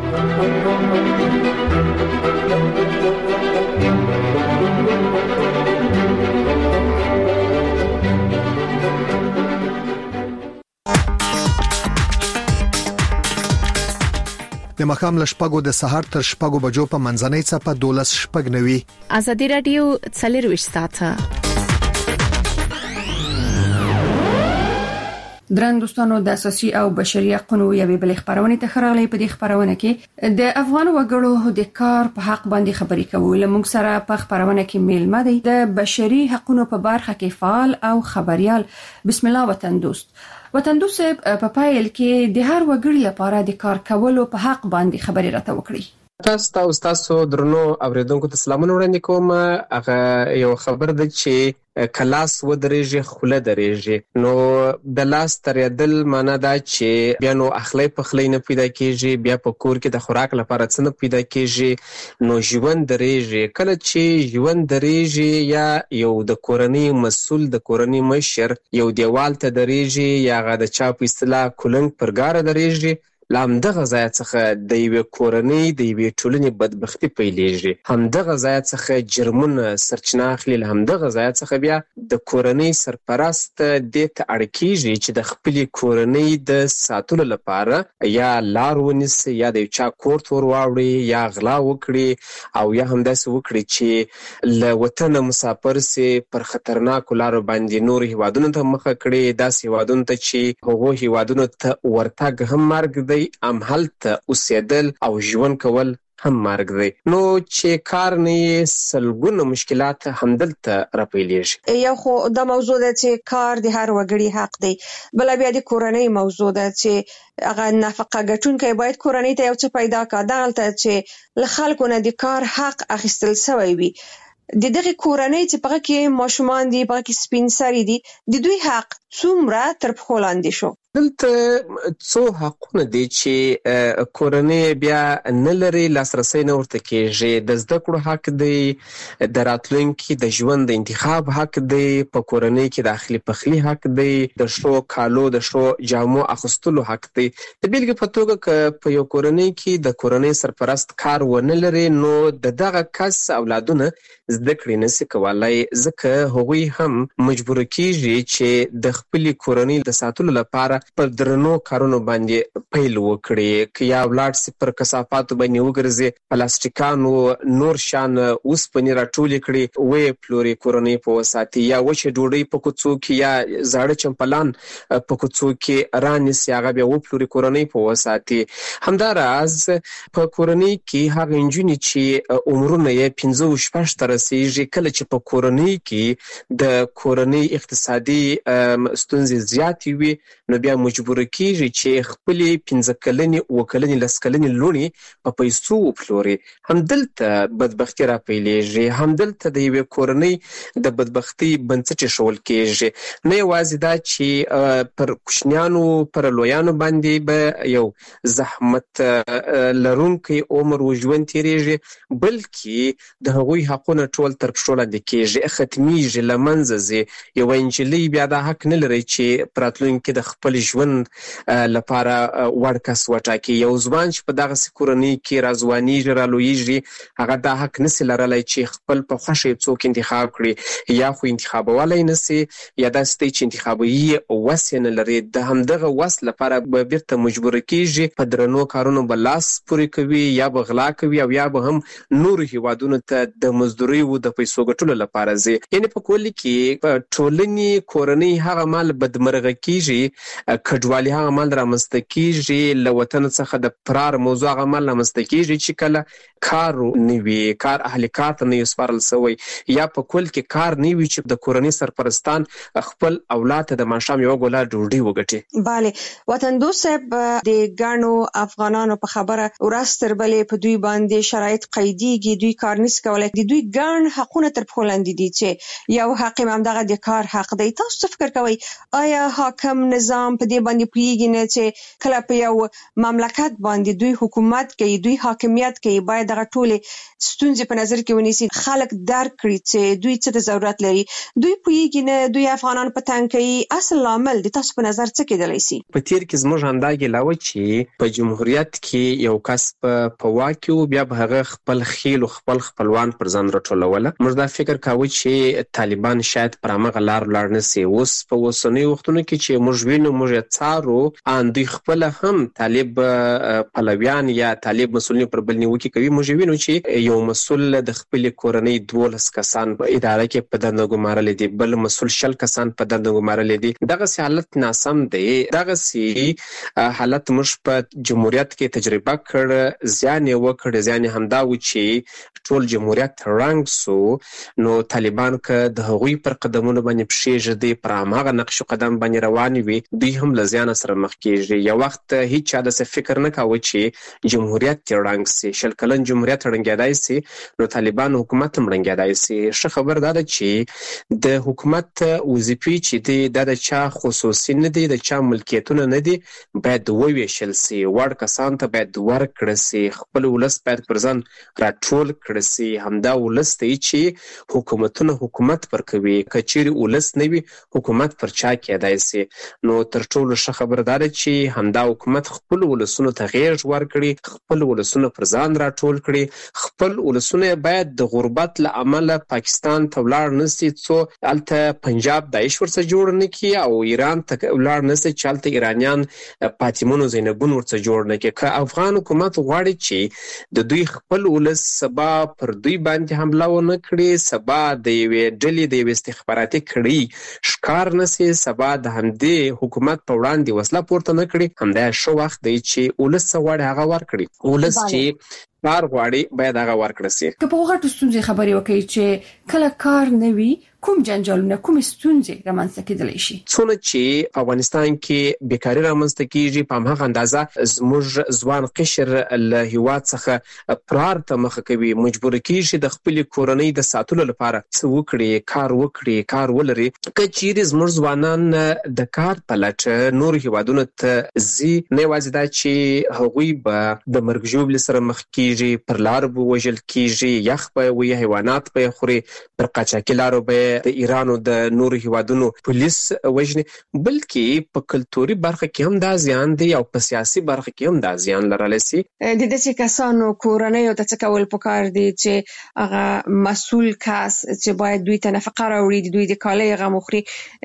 د مخام لشپګو د سحر تر شپګو بجو په منځنۍ چپه دولس شپګ نوي. ازادي رادیو څلرويشت ساعته. درنو دوستانو د اساسي او بشري حقوقو یوې بل خبرونه ته خراله په دې خبرونه کې د افغان وګړو د کار په حق باندې خبرې کوو. لمونږ سره په خبرونه کې میلمه دی د بشري حقوقو په برخه کې فعال او خبريال بسم الله وطن دوست. وطن دوست په پایل کې د هر وګړي لپاره د کار کولو په حق باندې خبرې راته وکړي. تاسو ته تاسو درنو اوریدونکو ته سلامونه وړاندې کوم. هغه یو خبر ده چې کلاس و درېږي خوله درېږي نو د لاس ترېدل معنا دا چې بیا نو اخلي په خلې نه پیدا کیږي بیا په کور کې د خوراک لپاره څه نه پیدا کیږي نو ژوند درېږي. کله چې ژوند درېږي یا یو د کورنۍ مسول د کورنۍ مشر یو دیوال ته درېږي یا غا د چا په اصطلاح کولنګ پرګار درېږي لامدغه ځای څخه د یو کورنۍ د یو ټولنې بدبختی پیلېږي. همدغه ځای څخه جرمونه سرچینه اخلي. همدغه ځای څخه بیا د کورنۍ سرپرست د ته اړکیږي چې د خپل کورنۍ د ساتلو لپاره یا لار ونیسي یا د چا کورت ور واوړي یا غلا وکړي او یا همداسې وکړي چې له وطن مسافر سي پر خطرناک لارو باندې نور هیوادونو ته مخه کړي. داسې هیوادونو ته چې هغه هیوادونو ته ورتګ هم مرګ دی ام هلته اوسېدل او ژوند کول هم مرګ دی. نو چې کار نه سلګونه مشکلات همدلته راپیلېږي. یو خو د موضوع ده چې کار د هر وګړي حق دی. بل بیا د کورنۍ موضوع ده چې هغه نفقه ګټونکي باید کورنۍ ته یو څه پیدا کړي. دغلته چې له خلکو نه د کار حق اخیستل شوی وي. د دغه کورنۍ چې په کې ماشومان دي په کې سپین سری دي د دوی حق څومره تر پخو لاندې شو. دلته څو حقونه دي چې کورنۍ بیا نه لري لاسرسي نه ورته کېږي. د زده کړو حق دی د راتلونکي د ژوند د انتخاب حق دی په کورنۍ کې د اخلي پخلي حق دی د شو کالو د شو جامو اخستلو حق دی. د بیلګې په توګه په یو کورنۍ کې د کورنۍ سرپرست کار ونه لري نو د دغه کس اولادونه زده کړې نشي کولای ځکه هغوی هم مجبور کیږي چې د خپل کورنۍ د ساتلو لپاره پر درنو کارونو باندې پیل وکړي. که یا ولاړ سي پر کثافاتو باندې وګرځي پلاستیکانو نور شان اوسپنې راټولې کړي وې پلوري کورنۍ په وساتي یا وچه ډوډۍ په کوڅو کې یا زاړه چمپلان په کوڅو کې رانیسي هغه بیا وپلوري کورنۍ په وساتي. همداراز په کورنۍ کې هغه نجونې چې عمرونه یې پنځه شپږ ته رسیږي کله چې په کورنۍ کې د کورنۍ اقتصادي ستونزې زیاتې وي نو بیا مجبور کیږي چې خپل پنځه کلنې او کلنې لس کلنې لونې په پیسو وپلوري. همدلته بدبختی را پیلېږي. همدلته د یوې کورنۍ د بدبختی بنسټ شول کیږي. نه یوازې دا چې پر کوچنیانو پر لویانو باندې به یو زحمت لرونکي عمر او ژوند تیریږي بلکې د هغوی حقونه ټول تر پښو لاندې کیږي ختمیږي لمنځه ځي. یو انجلۍ بیا دا حق نه لري چې پراتلونکي د خپل ژوند لپاره وړ کس وټاکي. یو ځوان چې په دغه کورنۍ کې راځوانیږي رالویږي هغه دا حق نشي لرلی چې خپل په خوښه څوک انتخاب کړي یا خو انتخابولی نشي یا داسې دی چې انتخابوي وس یې نه لري. د همدغه وس لپاره به بیرته مجبور کیږي په درنو کارونو به لاس پورې کوي یا به غلا کوي او یا به هم نورو هیوادونو ته د مزدورۍ و د پیسو ګټلو لپاره ځي. یعنې په کل کې په ټولنې کورنۍ هغه مال بدمرغه کیږي کډوالي هغه مال رامنځته کیږي له وطن څخه د فرار موضوع هغه مال رامنځته کیږي چې کله کار نیوي کار اهل کار ته نه سپارل سوی یا په کل کې کار نیوي چې د کورنۍ سرپرستان خپل اولاد ته د ماښام یو ګوله ډوډۍ وګټي. bale وطن دوست صاحب د ګانو افغانانو په خبره ورستر بلې په دوی باندې شرایط قیدیږي، دوی کار نس کولای، د دوی ګان حقونه تر پښو لاندې دي چې یو حق هم دغه د کار حق دی. تاسو څه فکر کوئ آیا حاکم نظام په دې باندې پوهیږي نه چې کله په یو مملکت باندې دوی حکومت کوي، دوی حاکمیت کوي، باید دغه ټولې ستونزې په نظر کې ونیسي، خلک درک کړي چې دوی څه ته ضرورت لري. دوی پوهیږي نه، دوی افغانان په تنګ کوي. اصل لامل د تاسو په نظر څه کېدلی شي؟ په تیر کې زموږ همدا ګیله وه چې په جمهوریت کې یو کس په واک کې و، بیا به هغه خپل خیل او خپل خپلوان پر ځان راټولوله. موږ دا فکر کاوه چې طالبان شاید پر همغه لار ولاړ نه سي. اوس په اوسنیو وختونو کې چې موږ وینو، موږ یې څارو، ان دوی خپله هم طالب پلویان یا طالب مسؤلین پر بل نیوکې کوي. موږ وینو چې یو مسؤل د خپلې کورنۍ دولس کسان په اداره کې په دنده ګمارلی دي، بل مسؤل شل کسان په دنده ګمارلی دي. دغسې حالت ناسم دی. دغسې حالت موږ په جمهوریت کې تجربه کړ، زیان یې وکړ. زیان یې همدا و چې ټول جمهوریت ړنګ سو. نو طالبان که د هغوی پر قدمونو باندې پښې ږدي، پر هماغه نقش قدم باندې روان وي، دوی هم له زیانه سره مخ کېږي. یو وخت هیڅ چا داسې فکر نه کاوه چې جمهوریت یې ړنګ سي. شل کلن جمهوریت ړنګېدای سي، نو طالبان حکومت هم ړنګېدای سي. ښه خبر دا ده چې د حکومت وظیفې چې دي دا د چا خصوصي نه دي، د چا ملکیتونه نه دي، باید وویشل سي. وړ کسانو ته باید ورکړه سي. خپل ولس باید پر ځان راټول کړه سي. همدا ولس دی چې حکومتونه حکومت پر کوي. که چیرې ولس نه وي، حکومت پر چا کېدای سي. نو تر ټولو ښه خبر دا ده چې همدا حکومت خپل ولسونو ته غېږ ورکړي، خپل ولسونه پر ځان راټول کړي. خپل ولسونه باید د غربت له امله پاکستان ته ولاړ نه سي، څو هلته پنجاب داعش ورڅخه جوړ نه کړي، او ایران ته ولاړ نه سي چې هلته ایرانیان فاطمون او زینبون ورڅخه جوړ نه کړي. که افغان حکومت غواړي چې د دوی خپل ولس سبا پر دوی باندې حمله ونه کړي، سبا د یوې ډلې د یوې استخباراتي کړۍ ښکار نه سي، سبا د همدې حکومت په وړاندې وسله پورته نه کړي، همدا ښه وخت دی چې ولس څه غواړي هغه ورکړي. ولس چې کار غواړي باید هغه ورکړه سي. که په غټو ستونزې خبرې وکړي چې کله کار نه وي، کوم جنجالونه، کوم ستونزې رامنځته کېدلی شي؟ څونه چې په افغانستان کې بیکاري رامنځته کېږي، په هماغه اندازه زموږ ځوان قشر له هېواد څخه فرار ته مخه کوي، مجبوره کېږي د خپلې کورنۍ د ساتلو لپاره څه وکړي، کار وکړي، کار ولري. که چیرې زموږ ځوانان د کار په لټه نورو هېوادونو ته ځي، نه یوازې دا چې هغوی به د مرګ ژوبلې سره مخ کېږي، پر لارو به وژل کېږي، یخ به یې وي، حیوانات به یې خوري، پر قاچاقي لارو به یې د ایران او د نورو هیوادونو پولیس وژني، بلکې په کلتوري برخه کې هم دا زیان دی او په سیاسي برخه کې هم دا زیان لرلی سي. د داسې کسانو کورنیو ته څه کول پکار دي چې هغه مسؤل کس چې باید دوی ته نفقه راوړي، دوی د کالۍ غم وخوري،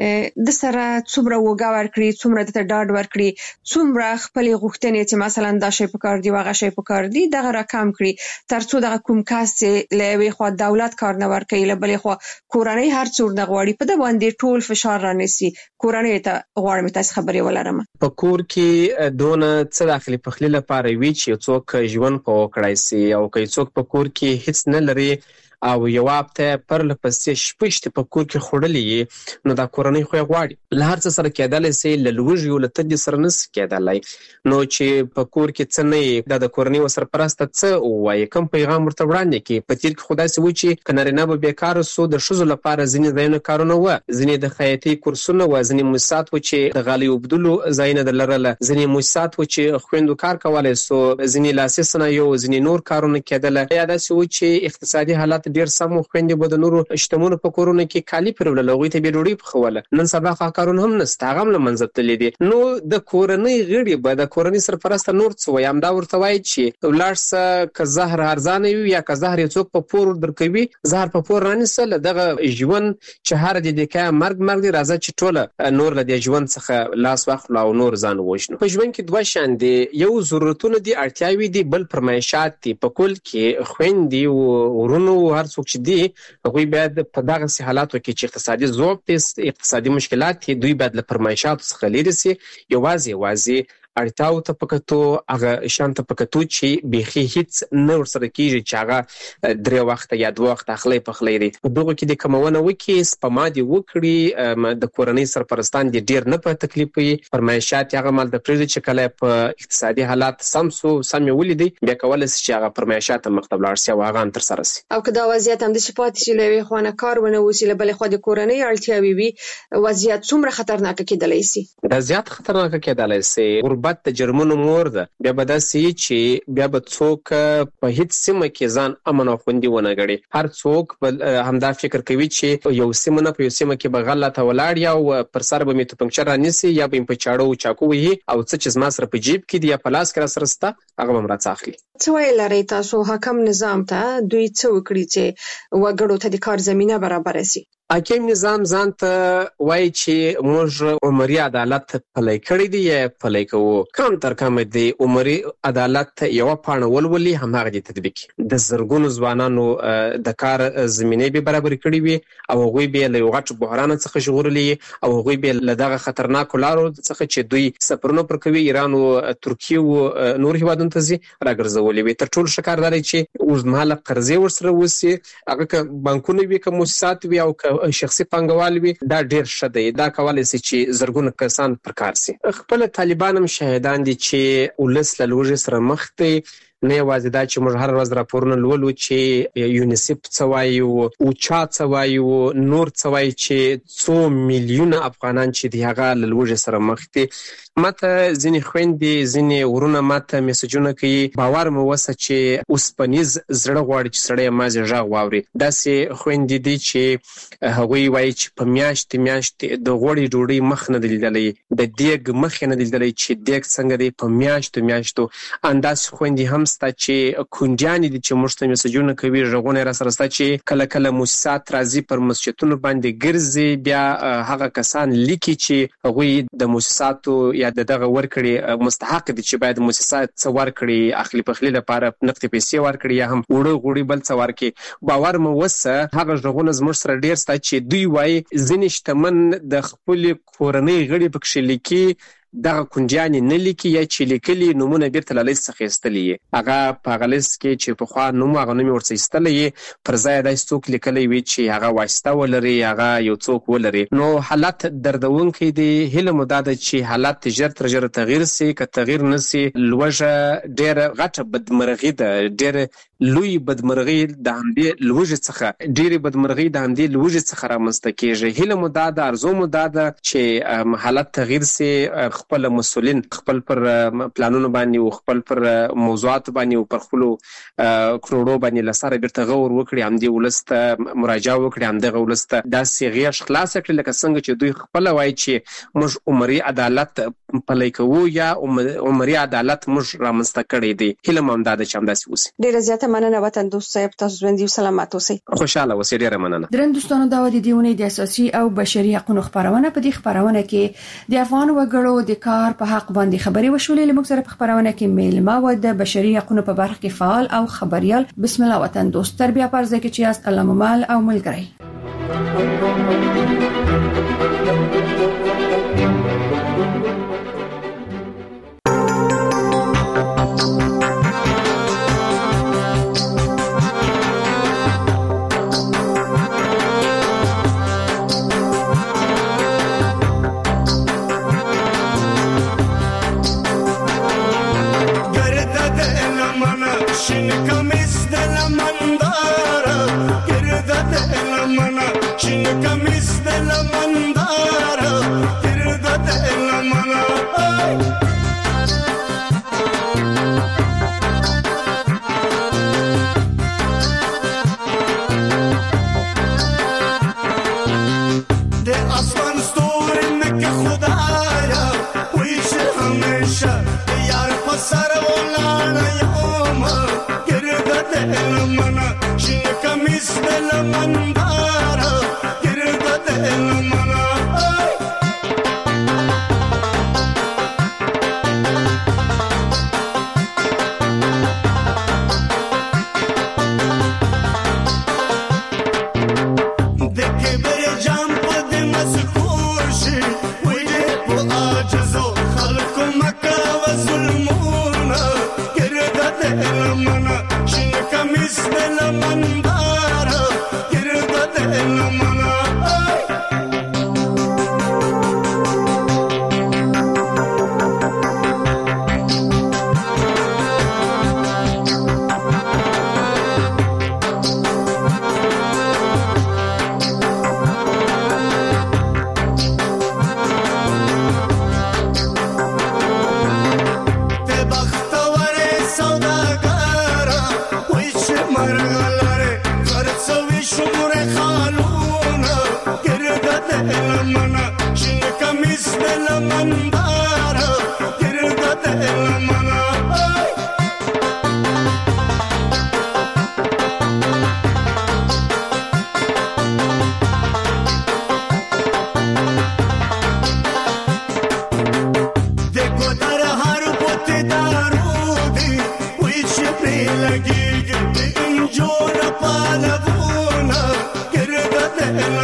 د سره څومره وګه ورکړي، څومره دته ډاډ ورکړي، څومره خپلې غوښتنې چې مثلا دا شی پکار دی هغه شی پکار دی دغه راکم کړي، ترڅو دغه کوم کس چې له یوې خوا دولت کار نه ورکوي، له بلې خوا کورنۍ هر څور نه غواړي، په ده باندې ټول فشار رانیسي. کورنۍ ته غواړم تاسو خبرې ولرم. په کور کې دونه څه داخلي پخلي لپاره وي چې څوک ژوند په وکړای سي، او که څوک په کور کې هیڅ نه لري او یو هفته پرله پسې شپه شته په کور کې خوړلې، نو دا کورنۍ خو یې غواړي له هر څه سره کېدلی سي، له لوږې او له تندې سره نه سي کېدلی. نو چې په کور کې څه نه یي، دا د کورنۍ سرپرسته څه ووایي، کوم پیغام ورته وړاندې کړي. په تېر کې خو داسې و چې که نارینه به بېکاره سو، د ښځو لپاره ځینې ځایونه کارونه وه، ځینې د خیاطۍ کورسونه وه، ځینې موسسات و چې د غالۍ اوبدلو ځایونه در لرله، ځینې موسسات و چې خویندو کار کولی سو، ځینې لاسي صنایع و، ځینې نور کارونه کېدله. یا داسې و چې اقتصادي حالات ډېر سم و، خویندې به د نورو شتمنو په کورونو کې کالي پرېوړل، هغوی ته به ډوډۍ پخوله. نن سبا خو کارونه هم نشته، هغه هم له منځه تللي دي. نو د کورنۍ غړي به د کورنۍ سرپرسته نور څه وایي، همدا ورته وایي چې ولاړ شه، که زهر ارزانه وي یا که زهر یې څوک په پور درکوي، زهر په پور رانیسه، له دغه ژوند چې هر دې دی که مرګ مرګ دی، راځه چې ټوله نور له دې ژوند څخه لاس واخلو او نور ځان ووژنو. په ژوند کې دوه شیان دي، یو ضرورتونه دي، اړتیاوې دي، بل فرمایشات دي. په کل کې خویندې او ورونو هر څوک چې دي، هغوی باید په دغسې حالاتو کې چې اقتصادي ضعف دی، اقتصادي مشکلات دي، دوی باید له فرمایشاتو څخه لرې سي. یوازې یوازې اړتیاو ته پکتو هغه شان ته پکتو چې بيخي هیڅ نه ورسره کیږي چې هغه درې وخت یا دوه وخت اخلي پخلی دي په دغه کې د کمونه وکي سپما دي وکړي د کورنۍ سرپرستان دي ډیر نه په تکلیف وي فرمایشات هغه مال د پریز چې کله په اقتصادي حالات سمسو سم ولیدي بیا کولای شي چې هغه فرمایشات مختبل ارسي او هغه تر سره سي او کدا وضعیت هم د شپات چې لوي خوانه کار ونه وسیله بل خو د کورنۍ اړتیاوي وي وضعیت څومره خطرناک کېدلی شي دا زیات خطرناک کېدلی شي غربت د جرمونو مور ده بیا به داسي چې بیا به څوک په هیڅ سیمه کې ځان امن او خوندي ونه غړي هر څوک همدا فکر کوي چې یو سیمه نه په یو سیمه کې به غلطه ولاړ یا پر سر به میته پنکچر رانیسي یا به په چاړو چاکو وي او څه چې زما سره په جیب کې دی یا په لاس کې سره ستا هغه به مراد اخلي څه ویل لري تاسو حکم نظام ته دوی څه وکړي چې وګړو ته د کار زمينه برابر شي حاکم نظام ځان ته وایي چې موږ عمري عدالت پلی کړی دی یا پلی کوو کم تر کم دی عمري عدالت یو پاڼه ولولي هماغه د تطبیق د زرګونو ځوانانو د کار زمينه به برابر کړی وي او هغوی به له غټ بحران څخه ژغورلي او هغوی به له دغه خطرناک لارو څخه چې دوی سفرونه پر کوي ایران او ترکیه او نور هیوادونو ته ځي راګرځولي وي تر ټولو شکار دی چې اوږدمهاله قرضې ورسره وسی هغه بانکونه وي کوم مؤسسات وي او شخصي پانګوال وي دا ډیر ښه دی دا کولای شي چې زرګونه کسان پر کار سي خپل طالبان هم شاهدان دي چې ولس له لوږې سره مخ دي نه یوازې دا چې موږ هر ورځ راپورونه لولو چې یونیسف څه وایي او چا څه وایي او نور څه وایي چې څو میلیونه افغانان چې دی هغه له لوږې سره مخ دي ماته ځینې خويندې ځینې ورونه ماته میسجونه کوي باور مو وسه چې اوسپنیز زړه غواړي چې سړی مازه ژغ واوري داسې خويندې دي چې هغوی وایي چې په میاشت میاشت د غوړي ډوډۍ مخ نه لیدلې د دیګ مخ نه لیدلې چې دیګ څنګه دی په میاشت میاشتو انداز خويندې هم ستا چې کونډیان دي چې موږ ته میسجونه کوي ژغونه را سره ستا چې کله کله مؤسسات راځي پر مسجدونو باندې ګرځي بیا هغه کسان لیکي چې هغوی د مؤسساتو یا دغه ورکړي مستحق دي چې باید مؤسسات څو ورکړي اخلي پخلي لپاره نقد پیسې ورکړي یا هم وړو غوړي بل څو ورکړي باور مو وسه هغه ژغونه زموږ سره ډیر ستا چې دوی وایي ځینې شتمن د خپل کورنۍ غړي پکښې لیکي دغه کونډیان نه لیکي یا چې لیکلي نمونه بیرته له لیست څخه ایستلي هغه په هغه لیست کې چې پخوا نوم هغه نوم ورڅ ایستلی پر ځای داسې څوک لیکلی وي چې هغه واسطه ولري هغه یو څوک ولري نو حالت دردونکی دی هیله مو دا ده چې حالت ژر تر ژره تغییر سي که تغییر نه سي لوږه ډېره غټه بدمرغي ده ډېره لوی بدمرغي د همدې لوږې څخه ډېرې بدمرغي د همدې لوږې څخه رامنځته کېږي هیله مو دا ده ارزو مو دا ده چې حالت تغییر سي خپل مسؤلین خپل پر پلانونو باندې او خپل پر موضوعات باندې او پر خپل کروڑو باندې لساره بیرته غور وکړي هم دی ولسته مراجعه وکړي هم دغه ولسته د سیغیش خلاص کړي لکه څنګه چې دوی خپل وایي چې موږ عمري عدالت پلی کوو یا عمري عدالت موږ رامنځته کړی دی هیله مو دا ده چې همداسې وسي ډیره زیاته مننه وطن دوست صاحب تاسو ژوندي او سلامات اوسئ خوشاله اوسئ ډیره مننه درن دوستانو دا د دیونه د اساسي او بشري حقوقو خبرونه په دې خبرونه کې د افغان وګړو د کار په حق باندې خبري وشولې لمک سره په خبرونه کې میلمه و د بشري حقوقو په برخه کې فعال او خبريال بسم الله وطن دوست تربیه پرځه کې چې است الله مال او ملګری Cover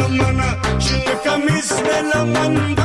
لمن شین کمیس لمن